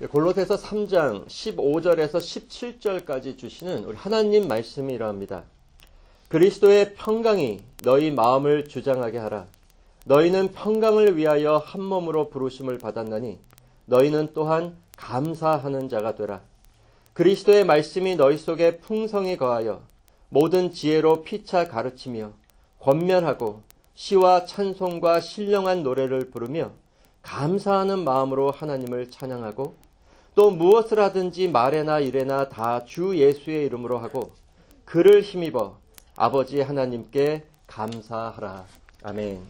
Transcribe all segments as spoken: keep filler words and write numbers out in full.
골로새서 삼 장 십오 절에서 십칠 절까지 주시는 우리 하나님 말씀이라 그리스도의 평강이 너희 마음을 주장하게 하라. 너희는 평강을 위하여 한 몸으로 부르심을 받았나니 너희는 또한 감사하는 자가 되라. 그리스도의 말씀이 너희 속에 풍성히 거하여 모든 지혜로 피차 가르치며 권면하고 시와 찬송과 신령한 노래를 부르며 감사하는 마음으로 하나님을 찬양하고 또 무엇을 하든지 말에나 일에나 다 주 예수의 이름으로 하고 그를 힘입어 아버지 하나님께 감사하라. 아멘.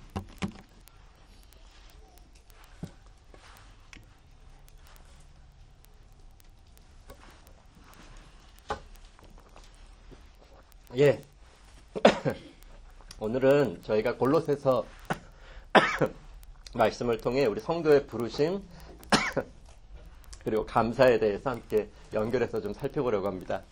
예. 오늘은 저희가 골로새서 말씀을 통해 우리 성도의 부르심 그리고 감사에 대해서 함께 연결해서 좀 살펴보려고 합니다.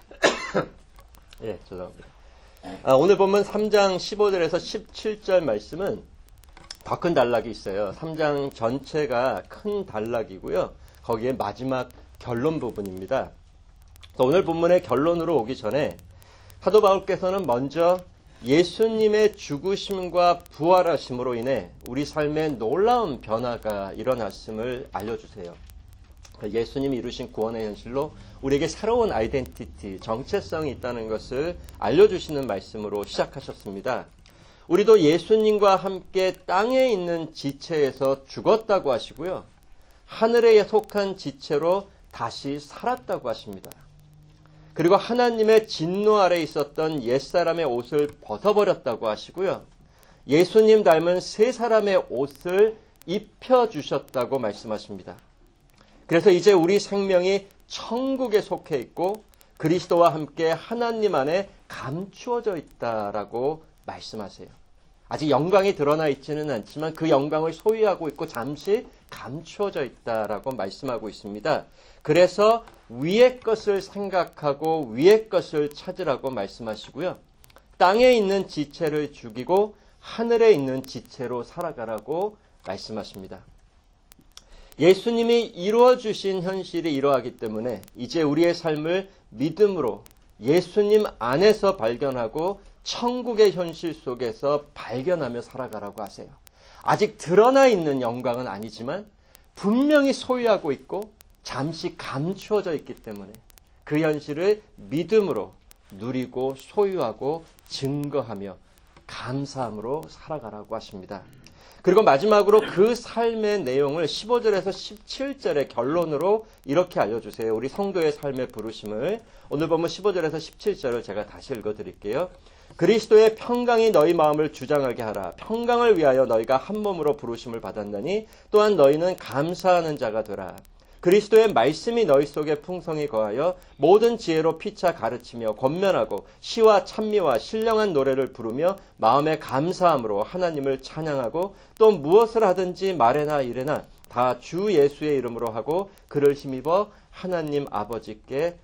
예, 죄송합니다. 아, 오늘 보면 삼 장 십오 절에서 십칠 절 말씀은 더 큰 단락이 있어요. 삼 장 전체가 큰 단락이고요. 거기에 마지막 결론 부분입니다. 오늘 본문의 결론으로 오기 전에 사도 바울께서는 먼저 예수님의 죽으심과 부활하심으로 인해 우리 삶에 놀라운 변화가 일어났음을 알려주세요. 예수님이 이루신 구원의 현실로 우리에게 새로운 아이덴티티, 정체성이 있다는 것을 알려주시는 말씀으로 시작하셨습니다. 우리도 예수님과 함께 땅에 있는 지체에서 죽었다고 하시고요. 하늘에 속한 지체로 다시 살았다고 하십니다. 그리고 하나님의 진노 아래 있었던 옛사람의 옷을 벗어버렸다고 하시고요. 예수님 닮은 새 사람의 옷을 입혀주셨다고 말씀하십니다. 그래서 이제 우리 생명이 천국에 속해 있고 그리스도와 함께 하나님 안에 감추어져 있다라고 말씀하세요. 아직 영광이 드러나 있지는 않지만 그 영광을 소유하고 있고 잠시 감추어져 있다라고 말씀하고 있습니다. 그래서 위의 것을 생각하고 위의 것을 찾으라고 말씀하시고요. 땅에 있는 지체를 죽이고 하늘에 있는 지체로 살아가라고 말씀하십니다. 예수님이 이루어주신 현실이 이러하기 때문에 이제 우리의 삶을 믿음으로 예수님 안에서 발견하고 천국의 현실 속에서 발견하며 살아가라고 하세요. 아직 드러나 있는 영광은 아니지만 분명히 소유하고 있고 잠시 감추어져 있기 때문에 그 현실을 믿음으로 누리고 소유하고 증거하며 감사함으로 살아가라고 하십니다. 그리고 마지막으로 그 삶의 내용을 십오 절에서 십칠 절의 결론으로 이렇게 알려주세요. 우리 성도의 삶의 부르심을 오늘 보면 십오 절에서 십칠 절을 제가 다시 읽어드릴게요. 그리스도의 평강이 너희 마음을 주장하게 하라. 평강을 위하여 너희가 한 몸으로 부르심을 받았나니 또한 너희는 감사하는 자가 되라. 그리스도의 말씀이 너희 속에 풍성히 거하여 모든 지혜로 피차 가르치며 권면하고 시와 찬미와 신령한 노래를 부르며 마음에 감사함으로 하나님을 찬양하고 또 무엇을 하든지 말에나 일에나 다 주 예수의 이름으로 하고 그를 힘입어 하나님 아버지께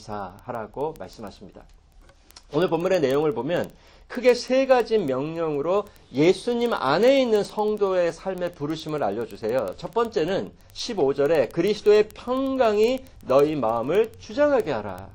감사하라고 말씀하십니다. 오늘 본문의 내용을 보면 크게 세 가지 명령으로 예수님 안에 있는 성도의 삶의 부르심을 알려주세요. 첫 번째는 십오 절에 그리스도의 평강이 너희 마음을 주장하게 하라.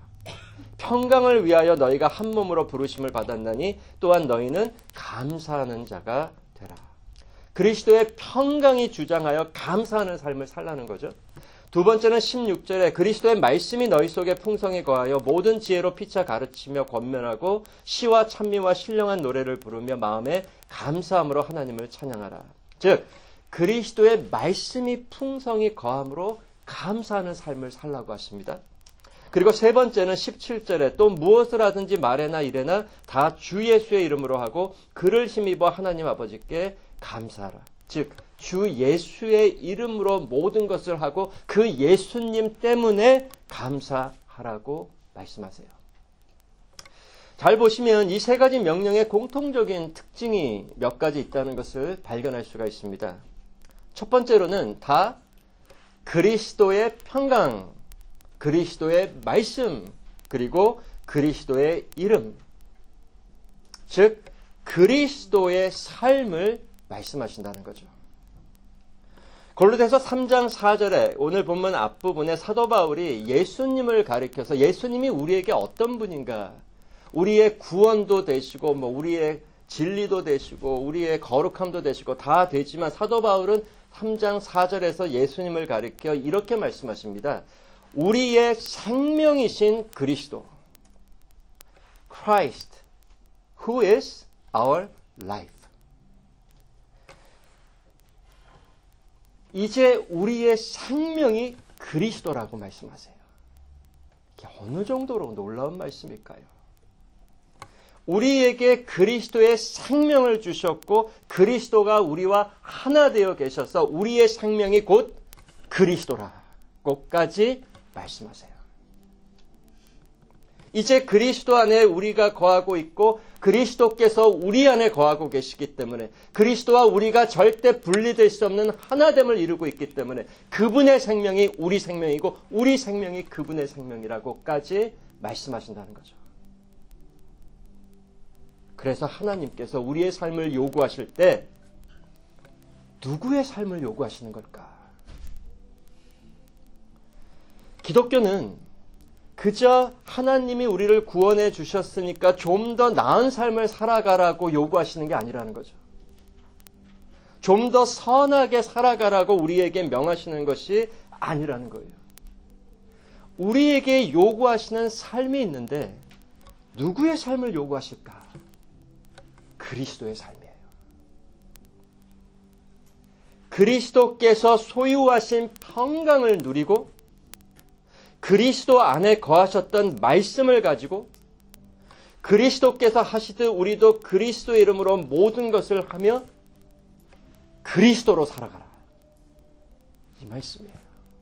평강을 위하여 너희가 한 몸으로 부르심을 받았나니 또한 너희는 감사하는 자가 되라. 그리스도의 평강이 주장하여 감사하는 삶을 살라는 거죠. 두 번째는 십육 절에 그리스도의 말씀이 너희 속에 풍성히 거하여 모든 지혜로 피차 가르치며 권면하고 시와 찬미와 신령한 노래를 부르며 마음에 감사함으로 하나님을 찬양하라. 즉 그리스도의 말씀이 풍성히 거함으로 감사하는 삶을 살라고 하십니다. 그리고 세 번째는 십칠 절에 또 무엇을 하든지 말에나 일에나 다 주 예수의 이름으로 하고 그를 힘입어 하나님 아버지께 감사하라. 즉 주 예수의 이름으로 모든 것을 하고 그 예수님 때문에 감사하라고 말씀하세요. 잘 보시면 이 세 가지 명령의 공통적인 특징이 몇 가지 있다는 것을 발견할 수가 있습니다. 첫 번째로는 다 그리스도의 평강, 그리스도의 말씀, 그리고 그리스도의 이름, 즉 그리스도의 삶을 말씀하신다는 거죠. 골로새서 삼 장 사 절에 오늘 본문 앞부분에 사도 바울이 예수님을 가리켜서 예수님이 우리에게 어떤 분인가, 우리의 구원도 되시고 뭐 우리의 진리도 되시고 우리의 거룩함도 되시고 다 되지만 사도 바울은 삼 장 사 절에서 예수님을 가리켜 이렇게 말씀하십니다. 우리의 생명이신 그리스도, Christ, who is our life. 이제 우리의 생명이 그리스도라고 말씀하세요. 이게 어느 정도로 놀라운 말씀일까요? 우리에게 그리스도의 생명을 주셨고 그리스도가 우리와 하나 되어 계셔서 우리의 생명이 곧 그리스도라고까지 말씀하세요. 이제 그리스도 안에 우리가 거하고 있고 그리스도께서 우리 안에 거하고 계시기 때문에 그리스도와 우리가 절대 분리될 수 없는 하나됨을 이루고 있기 때문에 그분의 생명이 우리 생명이고 우리 생명이 그분의 생명이라고까지 말씀하신다는 거죠. 그래서 하나님께서 우리의 삶을 요구하실 때 누구의 삶을 요구하시는 걸까? 기독교는 그저 하나님이 우리를 구원해 주셨으니까 좀 더 나은 삶을 살아가라고 요구하시는 게 아니라는 거죠. 좀 더 선하게 살아가라고 우리에게 명하시는 것이 아니라는 거예요. 우리에게 요구하시는 삶이 있는데 누구의 삶을 요구하실까? 그리스도의 삶이에요. 그리스도께서 소유하신 평강을 누리고 그리스도 안에 거하셨던 말씀을 가지고 그리스도께서 하시듯 우리도 그리스도의 이름으로 모든 것을 하며 그리스도로 살아가라. 이 말씀이에요.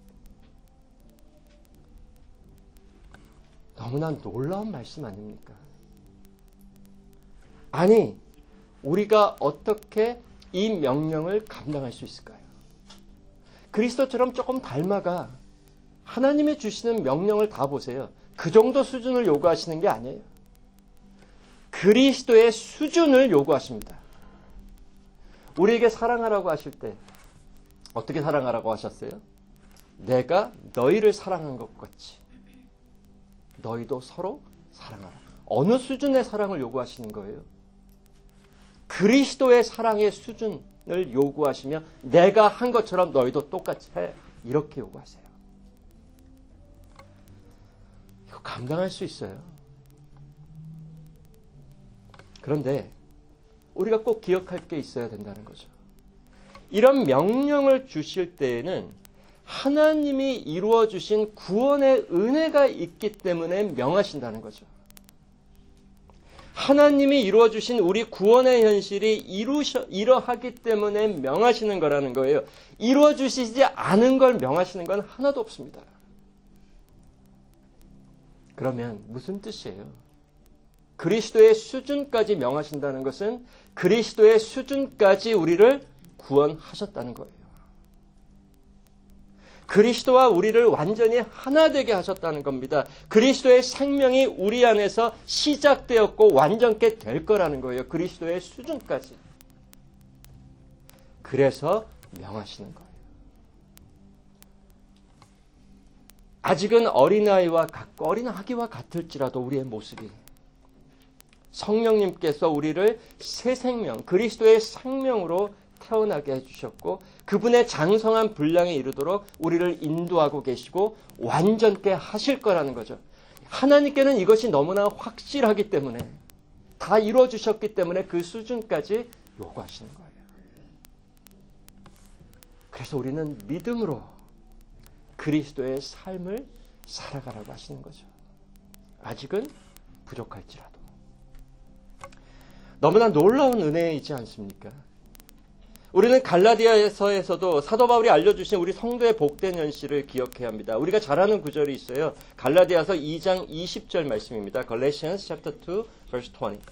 너무나 놀라운 말씀 아닙니까? 아니, 우리가 어떻게 이 명령을 감당할 수 있을까요? 그리스도처럼 조금 닮아가 하나님이 주시는 명령을 다 보세요. 그 정도 수준을 요구하시는 게 아니에요. 그리스도의 수준을 요구하십니다. 우리에게 사랑하라고 하실 때 어떻게 사랑하라고 하셨어요? 내가 너희를 사랑한 것 같이 너희도 서로 사랑하라. 어느 수준의 사랑을 요구하시는 거예요? 그리스도의 사랑의 수준을 요구하시며 내가 한 것처럼 너희도 똑같이 해. 이렇게 요구하세요. 이거 감당할 수 있어요. 그런데 우리가 꼭 기억할 게 있어야 된다는 거죠. 이런 명령을 주실 때에는 하나님이 이루어 주신 구원의 은혜가 있기 때문에 명하신다는 거죠. 하나님이 이루어 주신 우리 구원의 현실이 이루셔, 이러하기 때문에 명하시는 거라는 거예요. 이루어 주시지 않은 걸 명하시는 건 하나도 없습니다. 그러면 무슨 뜻이에요? 그리스도의 수준까지 명하신다는 것은 그리스도의 수준까지 우리를 구원하셨다는 거예요. 그리스도와 우리를 완전히 하나 되게 하셨다는 겁니다. 그리스도의 생명이 우리 안에서 시작되었고 완전케 될 거라는 거예요. 그리스도의 수준까지. 그래서 명하시는 거예요. 아직은 어린아이와 같고 어린아기와 같을지라도 우리의 모습이 성령님께서 우리를 새 생명, 그리스도의 생명으로 태어나게 해주셨고 그분의 장성한 분량에 이르도록 우리를 인도하고 계시고 완전케 하실 거라는 거죠. 하나님께는 이것이 너무나 확실하기 때문에 다 이루어주셨기 때문에 그 수준까지 요구하시는 거예요. 그래서 우리는 믿음으로 그리스도의 삶을 살아가라고 하시는 거죠. 아직은 부족할지라도. 너무나 놀라운 은혜이지 않습니까? 우리는 갈라디아서에서도 사도 바울이 알려주신 우리 성도의 복된 현실을 기억해야 합니다. 우리가 잘 아는 구절이 있어요. 갈라디아서 이 장 이십 절 말씀입니다. Galatians chapter two, verse twenty.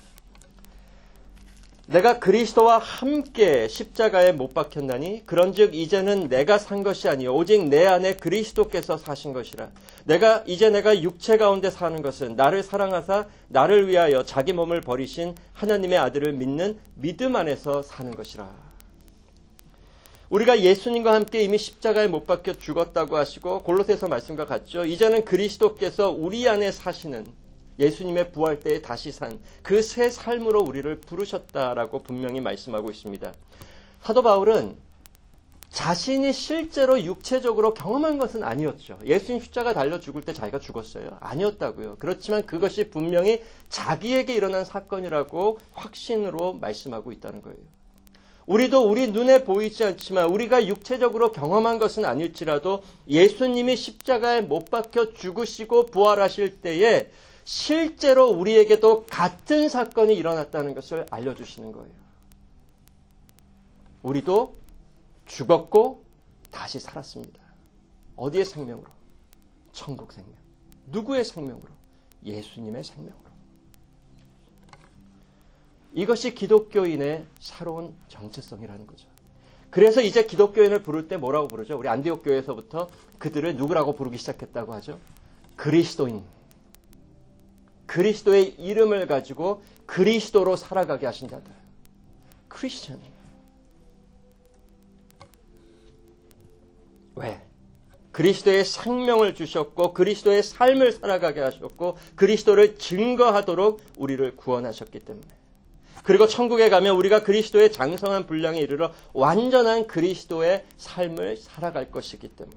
내가 그리스도와 함께 십자가에 못 박혔나니 그런즉 이제는 내가 산 것이 아니요 오직 내 안에 그리스도께서 사신 것이라. 내가 이제 내가 육체 가운데 사는 것은 나를 사랑하사 나를 위하여 자기 몸을 버리신 하나님의 아들을 믿는 믿음 안에서 사는 것이라. 우리가 예수님과 함께 이미 십자가에 못 박혀 죽었다고 하시고 골로새서 말씀과 같죠. 이제는 그리스도께서 우리 안에 사시는 예수님의 부활 때에 다시 산 그 새 삶으로 우리를 부르셨다라고 분명히 말씀하고 있습니다. 사도 바울은 자신이 실제로 육체적으로 경험한 것은 아니었죠. 예수님 십자가 달려 죽을 때 자기가 죽었어요. 아니었다고요. 그렇지만 그것이 분명히 자기에게 일어난 사건이라고 확신으로 말씀하고 있다는 거예요. 우리도 우리 눈에 보이지 않지만 우리가 육체적으로 경험한 것은 아닐지라도 예수님이 십자가에 못 박혀 죽으시고 부활하실 때에 실제로 우리에게도 같은 사건이 일어났다는 것을 알려주시는 거예요. 우리도 죽었고 다시 살았습니다. 어디의 생명으로? 천국 생명. 누구의 생명으로? 예수님의 생명으로. 이것이 기독교인의 새로운 정체성이라는 거죠. 그래서 이제 기독교인을 부를 때 뭐라고 부르죠? 우리 안디옥 교회에서부터 그들을 누구라고 부르기 시작했다고 하죠? 그리스도인. 그리스도의 이름을 가지고 그리스도로 살아가게 하신 자들. 크리스천. 왜? 그리스도의 생명을 주셨고 그리스도의 삶을 살아가게 하셨고 그리스도를 증거하도록 우리를 구원하셨기 때문에. 그리고 천국에 가면 우리가 그리스도의 장성한 분량에 이르러 완전한 그리스도의 삶을 살아갈 것이기 때문에.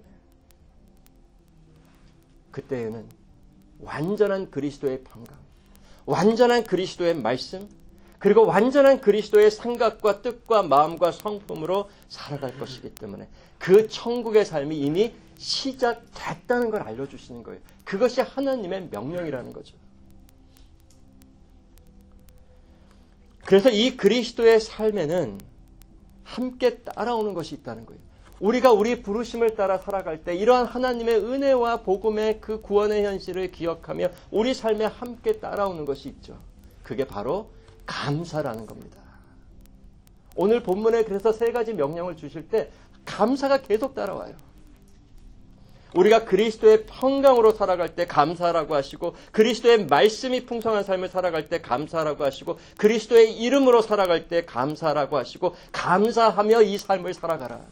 그때에는 완전한 그리스도의 평강, 완전한 그리스도의 말씀, 그리고 완전한 그리스도의 생각과 뜻과 마음과 성품으로 살아갈 것이기 때문에 그 천국의 삶이 이미 시작됐다는 걸 알려주시는 거예요. 그것이 하나님의 명령이라는 거죠. 그래서 이 그리스도의 삶에는 함께 따라오는 것이 있다는 거예요. 우리가 우리 부르심을 따라 살아갈 때 이러한 하나님의 은혜와 복음의 그 구원의 현실을 기억하며 우리 삶에 함께 따라오는 것이 있죠. 그게 바로 감사라는 겁니다. 오늘 본문에 그래서 세 가지 명령을 주실 때 감사가 계속 따라와요. 우리가 그리스도의 평강으로 살아갈 때 감사라고 하시고 그리스도의 말씀이 풍성한 삶을 살아갈 때 감사라고 하시고 그리스도의 이름으로 살아갈 때 감사라고 하시고 감사하며 이 삶을 살아가라.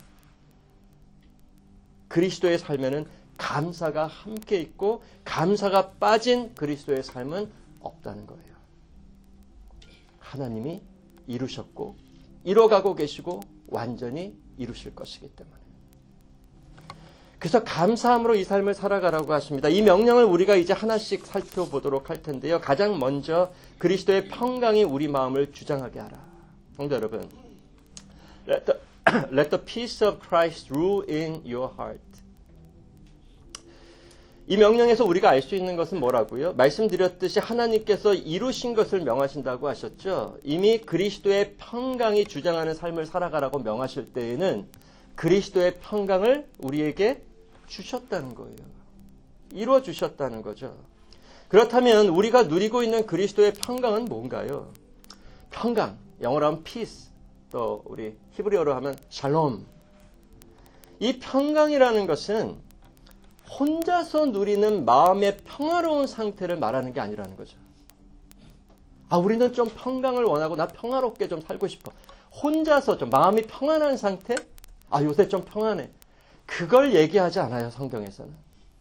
그리스도의 삶에는 감사가 함께 있고 감사가 빠진 그리스도의 삶은 없다는 거예요. 하나님이 이루셨고 이뤄가고 계시고 완전히 이루실 것이기 때문에. 그래서 감사함으로 이 삶을 살아가라고 하십니다. 이 명령을 우리가 이제 하나씩 살펴보도록 할 텐데요. 가장 먼저 그리스도의 평강이 우리 마음을 주장하게 하라. 성도 여러분, Let the, let the peace of Christ rule in your heart. 이 명령에서 우리가 알 수 있는 것은 뭐라고요? 말씀드렸듯이 하나님께서 이루신 것을 명하신다고 하셨죠. 이미 그리스도의 평강이 주장하는 삶을 살아가라고 명하실 때에는 그리스도의 평강을 우리에게 주셨다는 거예요. 이루어 주셨다는 거죠. 그렇다면 우리가 누리고 있는 그리스도의 평강은 뭔가요? 평강, 영어로 하면 peace, 또 우리 히브리어로 하면 샬롬. 이 평강이라는 것은 혼자서 누리는 마음의 평화로운 상태를 말하는 게 아니라는 거죠. 아, 우리는 좀 평강을 원하고 나 평화롭게 좀 살고 싶어. 혼자서 좀 마음이 평안한 상태? 아, 요새 좀 평안해. 그걸 얘기하지 않아요, 성경에서는.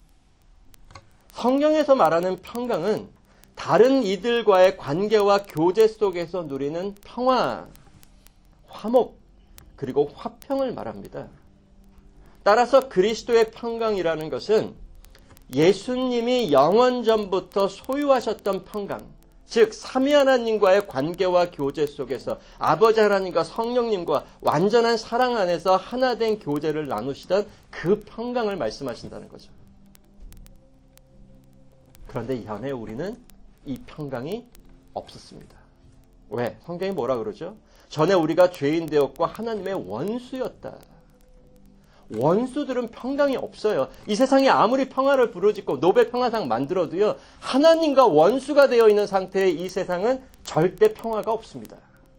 성경에서 말하는 평강은 다른 이들과의 관계와 교제 속에서 누리는 평화, 화목, 그리고 화평을 말합니다. 따라서 그리스도의 평강이라는 것은 예수님이 영원 전부터 소유하셨던 평강, 즉 삼위 하나님과의 관계와 교제 속에서 아버지 하나님과 성령님과 완전한 사랑 안에서 하나 된 교제를 나누시던 그 평강을 말씀하신다는 거죠. 그런데 현재 우리는 이 평강이 없었습니다. 왜? 성경이 뭐라 그러죠? 전에 우리가 죄인 되었고 하나님의 원수였다. 원수들은 평강이 없어요. 이 세상에 아무리 평화를 부르짖고 노벨 평화상 만들어도요, 하나님과 원수가 되어 있는 상태의 이 세상은 절대 평화가 없습니다.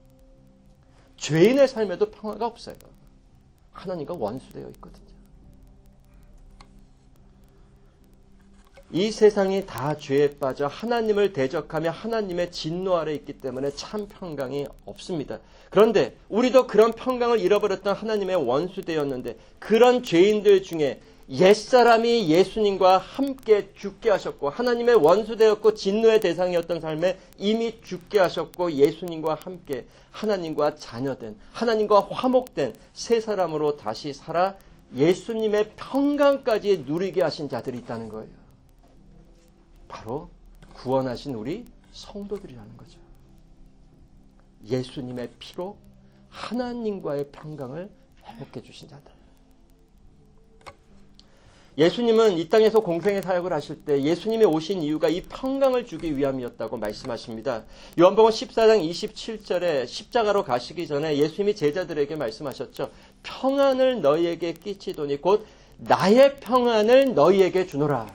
죄인의 삶에도 평화가 없어요. 하나님과 원수되어 있거든요. 이 세상이 다 죄에 빠져 하나님을 대적하며 하나님의 진노 아래 있기 때문에 참 평강이 없습니다. 그런데 우리도 그런 평강을 잃어버렸던 하나님의 원수되었는데 그런 죄인들 중에 옛사람이 예수님과 함께 죽게 하셨고 하나님의 원수되었고 진노의 대상이었던 삶에 이미 죽게 하셨고 예수님과 함께 하나님과 자녀된 하나님과 화목된 새 사람으로 다시 살아 예수님의 평강까지 누리게 하신 자들이 있다는 거예요. 바로 구원하신 우리 성도들이라는 거죠. 예수님의 피로 하나님과의 평강을 회복해 주신 자들. 예수님은 이 땅에서 공생의 사역을 하실 때 예수님이 오신 이유가 이 평강을 주기 위함이었다고 말씀하십니다. 요한복음 십사 장 이십칠 절에 십자가로 가시기 전에 예수님이 제자들에게 말씀하셨죠. 평안을 너희에게 끼치도니 곧 나의 평안을 너희에게 주노라.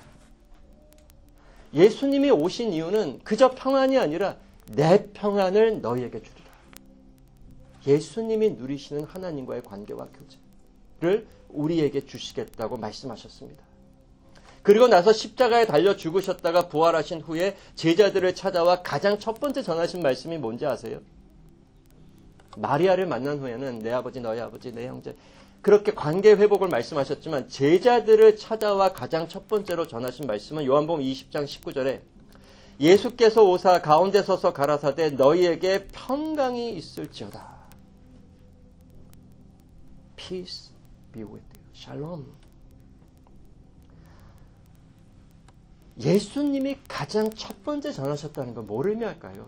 예수님이 오신 이유는 그저 평안이 아니라 내 평안을 너희에게 주리라. 예수님이 누리시는 하나님과의 관계와 교제를 우리에게 주시겠다고 말씀하셨습니다. 그리고 나서 십자가에 달려 죽으셨다가 부활하신 후에 제자들을 찾아와 가장 첫 번째 전하신 말씀이 뭔지 아세요? 마리아를 만난 후에는 내 아버지, 너희 아버지, 내 형제 그렇게 관계 회복을 말씀하셨지만 제자들을 찾아와 가장 첫 번째로 전하신 말씀은 요한복음 이십 장 십구 절에 예수께서 오사 가운데 서서 가라사대 너희에게 평강이 있을지어다. Peace be with you. 샬롬. 예수님이 가장 첫 번째 전하셨다는 건 뭘 의미할까요?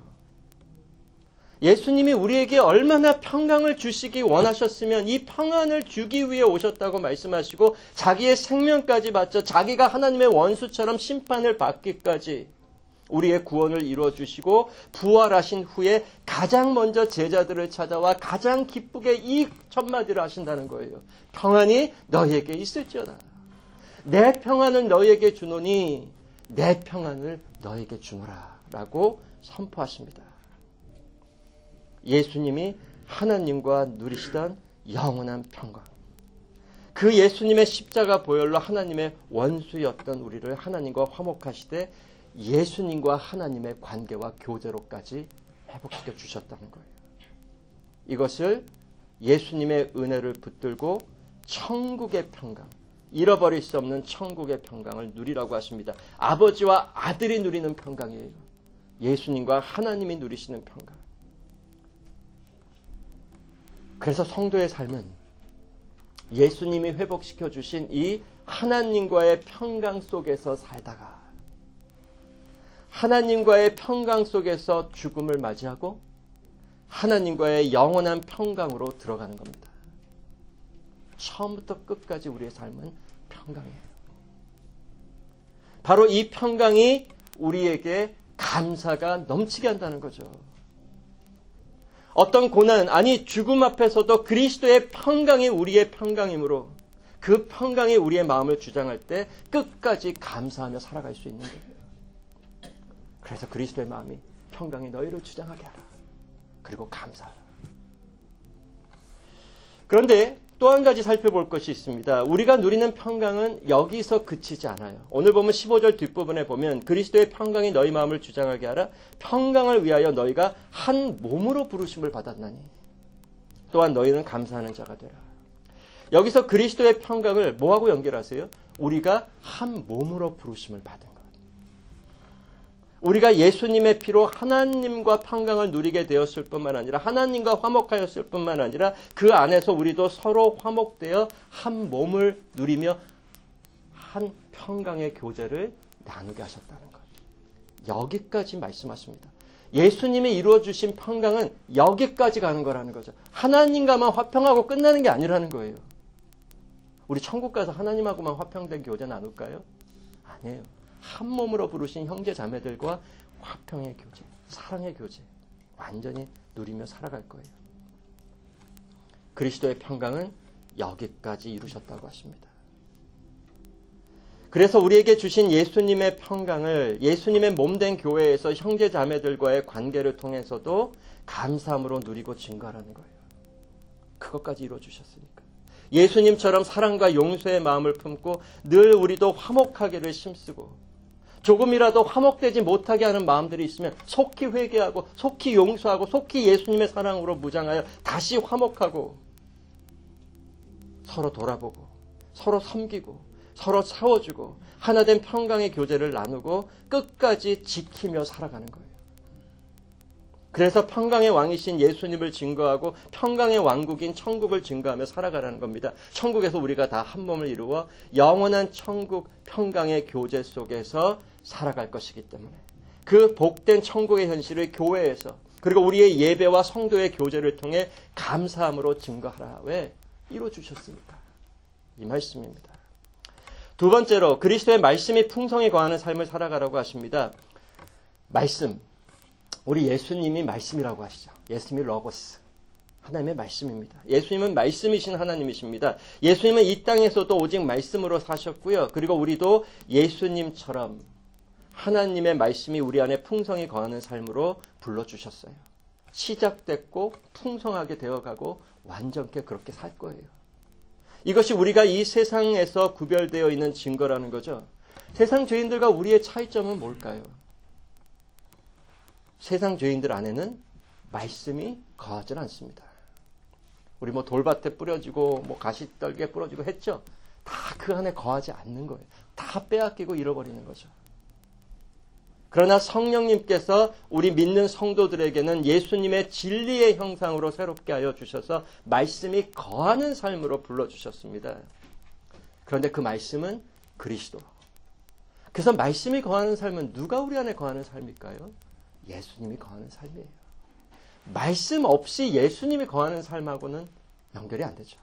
예수님이 우리에게 얼마나 평강을 주시기 원하셨으면 이 평안을 주기 위해 오셨다고 말씀하시고 자기의 생명까지 바쳐 자기가 하나님의 원수처럼 심판을 받기까지 우리의 구원을 이루어주시고 부활하신 후에 가장 먼저 제자들을 찾아와 가장 기쁘게 이 첫마디를 하신다는 거예요. 평안이 너희에게 있을지어다. 내 평안을 너희에게 주노니 내 평안을 너희에게 주노라 라고 선포하십니다. 예수님이 하나님과 누리시던 영원한 평강. 그 예수님의 십자가 보혈로 하나님의 원수였던 우리를 하나님과 화목하시되 예수님과 하나님의 관계와 교제로까지 회복시켜 주셨다는 거예요. 이것을 예수님의 은혜를 붙들고 천국의 평강, 잃어버릴 수 없는 천국의 평강을 누리라고 하십니다. 아버지와 아들이 누리는 평강이에요. 예수님과 하나님이 누리시는 평강. 그래서 성도의 삶은 예수님이 회복시켜 주신 이 하나님과의 평강 속에서 살다가 하나님과의 평강 속에서 죽음을 맞이하고 하나님과의 영원한 평강으로 들어가는 겁니다. 처음부터 끝까지 우리의 삶은 평강이에요. 바로 이 평강이 우리에게 감사가 넘치게 한다는 거죠. 어떤 고난, 아니 죽음 앞에서도 그리스도의 평강이 우리의 평강이므로 그 평강이 우리의 마음을 주장할 때 끝까지 감사하며 살아갈 수 있는 거예요. 그래서 그리스도의 마음이 평강이 너희를 주장하게 하라. 그리고 감사하라. 그런데 또 한 가지 살펴볼 것이 있습니다. 우리가 누리는 평강은 여기서 그치지 않아요. 오늘 보면 십오 절 뒷부분에 보면 그리스도의 평강이 너희 마음을 주장하게 하라. 평강을 위하여 너희가 한 몸으로 부르심을 받았나니 또한 너희는 감사하는 자가 되라. 여기서 그리스도의 평강을 뭐하고 연결하세요? 우리가 한 몸으로 부르심을 받은 것. 우리가 예수님의 피로 하나님과 평강을 누리게 되었을 뿐만 아니라 하나님과 화목하였을 뿐만 아니라 그 안에서 우리도 서로 화목되어 한 몸을 누리며 한 평강의 교제를 나누게 하셨다는 것. 여기까지 말씀하십니다. 예수님이 이루어주신 평강은 여기까지 가는 거라는 거죠. 하나님과만 화평하고 끝나는 게 아니라는 거예요. 우리 천국 가서 하나님하고만 화평된 교제 나눌까요? 아니에요. 한 몸으로 부르신 형제 자매들과 화평의 교제, 사랑의 교제 완전히 누리며 살아갈 거예요. 그리스도의 평강은 여기까지 이루셨다고 하십니다. 그래서 우리에게 주신 예수님의 평강을 예수님의 몸된 교회에서 형제 자매들과의 관계를 통해서도 감사함으로 누리고 증거하라는 거예요. 그것까지 이루어주셨으니까. 예수님처럼 사랑과 용서의 마음을 품고 늘 우리도 화목하기를 힘쓰고 조금이라도 화목되지 못하게 하는 마음들이 있으면 속히 회개하고 속히 용서하고 속히 예수님의 사랑으로 무장하여 다시 화목하고 서로 돌아보고 서로 섬기고 서로 채워주고 하나된 평강의 교제를 나누고 끝까지 지키며 살아가는 거예요. 그래서 평강의 왕이신 예수님을 증거하고 평강의 왕국인 천국을 증거하며 살아가라는 겁니다. 천국에서 우리가 다 한 몸을 이루어 영원한 천국 평강의 교제 속에서 살아갈 것이기 때문에 그 복된 천국의 현실을 교회에서 그리고 우리의 예배와 성도의 교제를 통해 감사함으로 증거하라. 왜? 이루어주셨습니다. 이 말씀입니다. 두 번째로 그리스도의 말씀이 풍성히 거하는 삶을 살아가라고 하십니다. 말씀. 우리 예수님이 말씀이라고 하시죠. 예수님이 로고스. 하나님의 말씀입니다. 예수님은 말씀이신 하나님이십니다. 예수님은 이 땅에서도 오직 말씀으로 사셨고요. 그리고 우리도 예수님처럼 하나님의 말씀이 우리 안에 풍성히 거하는 삶으로 불러주셨어요. 시작됐고 풍성하게 되어가고 완전케 그렇게 살 거예요. 이것이 우리가 이 세상에서 구별되어 있는 증거라는 거죠. 세상 죄인들과 우리의 차이점은 뭘까요? 세상 죄인들 안에는 말씀이 거하지 않습니다. 우리 뭐 돌밭에 뿌려지고 뭐 가시떨기에 뿌려지고 했죠. 다 그 안에 거하지 않는 거예요. 다 빼앗기고 잃어버리는 거죠. 그러나 성령님께서 우리 믿는 성도들에게는 예수님의 진리의 형상으로 새롭게 하여 주셔서 말씀이 거하는 삶으로 불러주셨습니다. 그런데 그 말씀은 그리스도. 그래서 말씀이 거하는 삶은 누가 우리 안에 거하는 삶일까요? 예수님이 거하는 삶이에요. 말씀 없이 예수님이 거하는 삶하고는 연결이 안 되죠.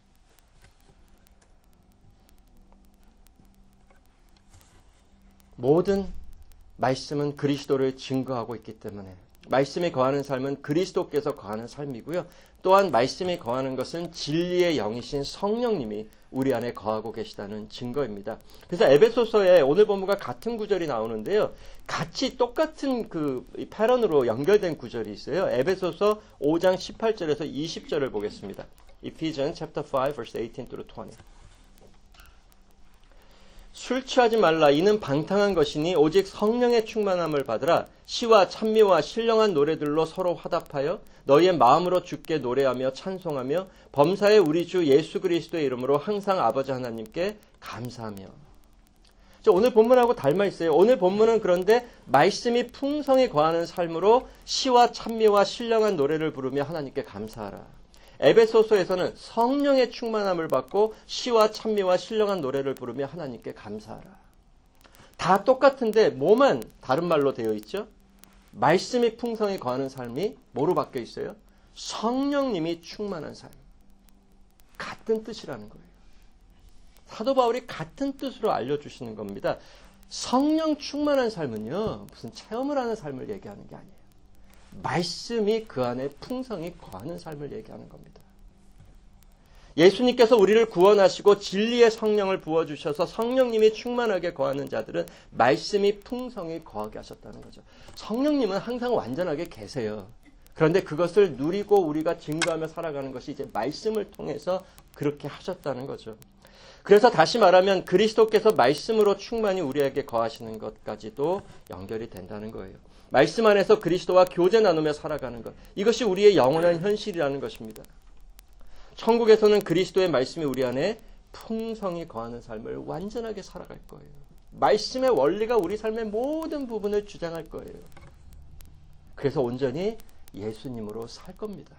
모든 말씀은 그리스도를 증거하고 있기 때문에 말씀이 거하는 삶은 그리스도께서 거하는 삶이고요. 또한 말씀이 거하는 것은 진리의 영이신 성령님이 우리 안에 거하고 계시다는 증거입니다. 그래서 에베소서에 오늘 본문과 같은 구절이 나오는데요. 같이 똑같은 그 패런으로 연결된 구절이 있어요. 에베소서 오 장 십팔 절에서 이십 절을 보겠습니다. Ephesians chapter five verse eighteen through twenty. 술 취하지 말라. 이는 방탕한 것이니 오직 성령의 충만함을 받으라. 시와 찬미와 신령한 노래들로 서로 화답하여 너희의 마음으로 주께 노래하며 찬송하며 범사의 우리 주 예수 그리스도의 이름으로 항상 아버지 하나님께 감사하며. 오늘 본문하고 닮아 있어요. 오늘 본문은 그런데 말씀이 풍성히 거하는 삶으로 시와 찬미와 신령한 노래를 부르며 하나님께 감사하라. 에베소서에서는 성령의 충만함을 받고 시와 찬미와 신령한 노래를 부르며 하나님께 감사하라. 다 똑같은데 뭐만 다른 말로 되어 있죠? 말씀이 풍성히 거하는 삶이 뭐로 바뀌어 있어요? 성령님이 충만한 삶. 같은 뜻이라는 거예요. 사도 바울이 같은 뜻으로 알려주시는 겁니다. 성령 충만한 삶은요, 무슨 체험을 하는 삶을 얘기하는 게 아니에요. 말씀이 그 안에 풍성히 거하는 삶을 얘기하는 겁니다. 예수님께서 우리를 구원하시고 진리의 성령을 부어주셔서 성령님이 충만하게 거하는 자들은 말씀이 풍성히 거하게 하셨다는 거죠. 성령님은 항상 완전하게 계세요. 그런데 그것을 누리고 우리가 증거하며 살아가는 것이 이제 말씀을 통해서 그렇게 하셨다는 거죠. 그래서 다시 말하면 그리스도께서 말씀으로 충만히 우리에게 거하시는 것까지도 연결이 된다는 거예요. 말씀 안에서 그리스도와 교제 나누며 살아가는 것. 이것이 우리의 영원한 현실이라는 것입니다. 천국에서는 그리스도의 말씀이 우리 안에 풍성히 거하는 삶을 완전하게 살아갈 거예요. 말씀의 원리가 우리 삶의 모든 부분을 주장할 거예요. 그래서 온전히 예수님으로 살 겁니다.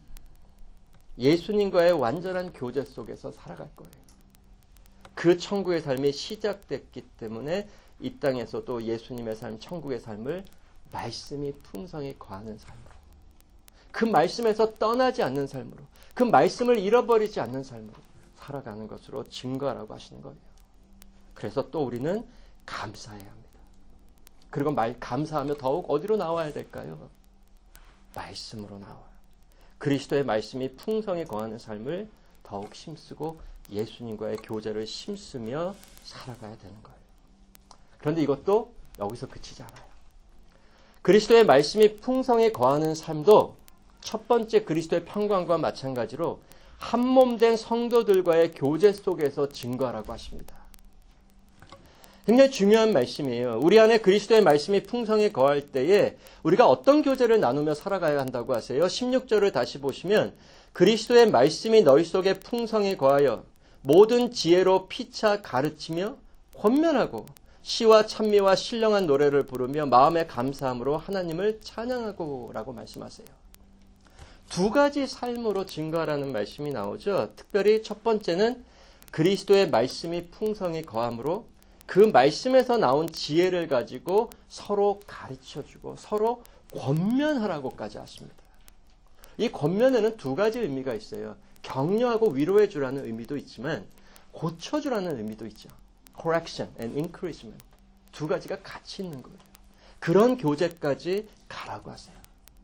예수님과의 완전한 교제 속에서 살아갈 거예요. 그 천국의 삶이 시작됐기 때문에 이 땅에서도 예수님의 삶, 천국의 삶을 말씀이 풍성히 거하는 삶으로, 그 말씀에서 떠나지 않는 삶으로, 그 말씀을 잃어버리지 않는 삶으로 살아가는 것으로 증거하라고 하시는 거예요. 그래서 또 우리는 감사해야 합니다. 그리고 말, 감사하며 더욱 어디로 나와야 될까요? 말씀으로 나와요. 그리스도의 말씀이 풍성히 거하는 삶을 더욱 힘쓰고 예수님과의 교제를 힘쓰며 살아가야 되는 거예요. 그런데 이것도 여기서 그치지 않아요. 그리스도의 말씀이 풍성히 거하는 삶도 첫 번째 그리스도의 평강과 마찬가지로 한몸된 성도들과의 교제 속에서 증거하라고 하십니다. 굉장히 중요한 말씀이에요. 우리 안에 그리스도의 말씀이 풍성히 거할 때에 우리가 어떤 교제를 나누며 살아가야 한다고 하세요? 십육 절을 다시 보시면 그리스도의 말씀이 너희 속에 풍성히 거하여 모든 지혜로 피차 가르치며 권면하고 시와 찬미와 신령한 노래를 부르며 마음의 감사함으로 하나님을 찬양하고 라고 말씀하세요. 두 가지 삶으로 증거하라는 말씀이 나오죠. 특별히 첫 번째는 그리스도의 말씀이 풍성히 거함으로 그 말씀에서 나온 지혜를 가지고 서로 가르쳐주고 서로 권면하라고까지 하십니다. 이 권면에는 두 가지 의미가 있어요. 격려하고 위로해 주라는 의미도 있지만 고쳐주라는 의미도 있죠. correction and encouragement. 두 가지가 같이 있는 거예요. 그런 교제까지 가라고 하세요.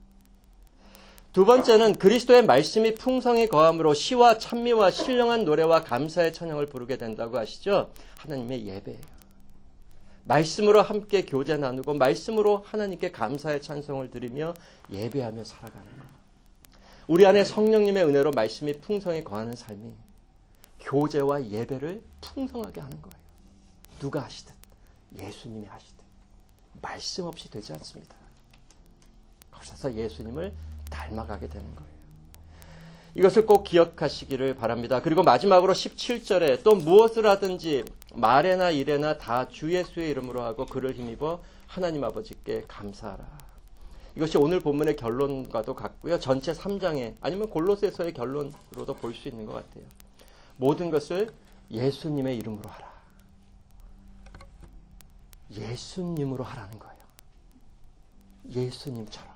두 번째는 그리스도의 말씀이 풍성히 거함으로 시와 찬미와 신령한 노래와 감사의 찬양을 부르게 된다고 하시죠. 하나님의 예배예요. 말씀으로 함께 교제 나누고 말씀으로 하나님께 감사의 찬송을 드리며 예배하며 살아가는 거예요. 우리 안에 성령님의 은혜로 말씀이 풍성히 거하는 삶이 교제와 예배를 풍성하게 하는 거예요. 누가 하시든 예수님이 하시든 말씀 없이 되지 않습니다. 거기서 예수님을 닮아가게 되는 거예요. 이것을 꼭 기억하시기를 바랍니다. 그리고 마지막으로 십칠 절에 또 무엇을 하든지 말에나 일에나 다 주 예수의 이름으로 하고 그를 힘입어 하나님 아버지께 감사하라. 이것이 오늘 본문의 결론과도 같고요. 전체 삼 장에 아니면 골로새서의 결론으로도 볼 수 있는 것 같아요. 모든 것을 예수님의 이름으로 하라. 예수님으로 하라는 거예요. 예수님처럼.